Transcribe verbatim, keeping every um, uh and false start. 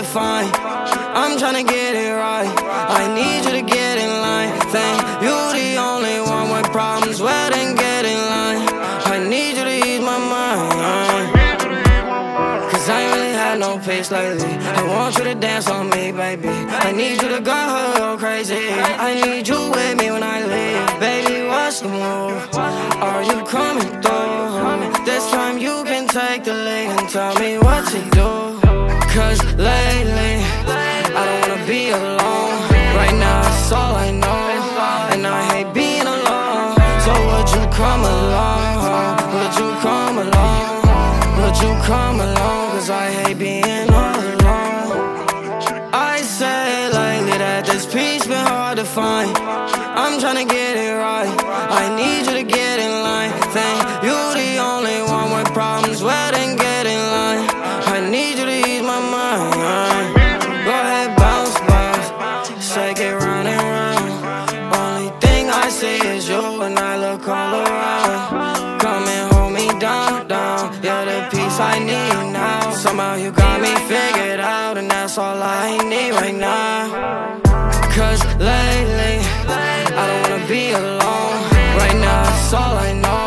to find. I'm tryna get it right. I need you to get in line. Think you the only one with problems, well then get in line. I need you to ease my mind, cause I ain't really had no peace lately. I want you to dance on me, baby. I need you to go crazy. I need you with me when I leave. Baby, what's the move? Are you coming through? This time you can take the lead and tell me what to do. Cause lately, I don't wanna be alone. Right now, that's all I know, and I hate being alone. So would you come along? Would you come along? Would you come along? Cause I hate being all alone. I say lately that this peace been hard to find. I'm tryna get it right. I need you to get in line. Think you the only one with problems, well then get in line. I need you to ease my mind. Go ahead, bounce, bounce, shake it round and round. Only thing I see is you when I look all around. Come and hold me down, down. You're the peace I need now. Somehow you got me figured out, and that's all I need right now. Cause lately, I don't wanna be alone. Right now, that's all I know.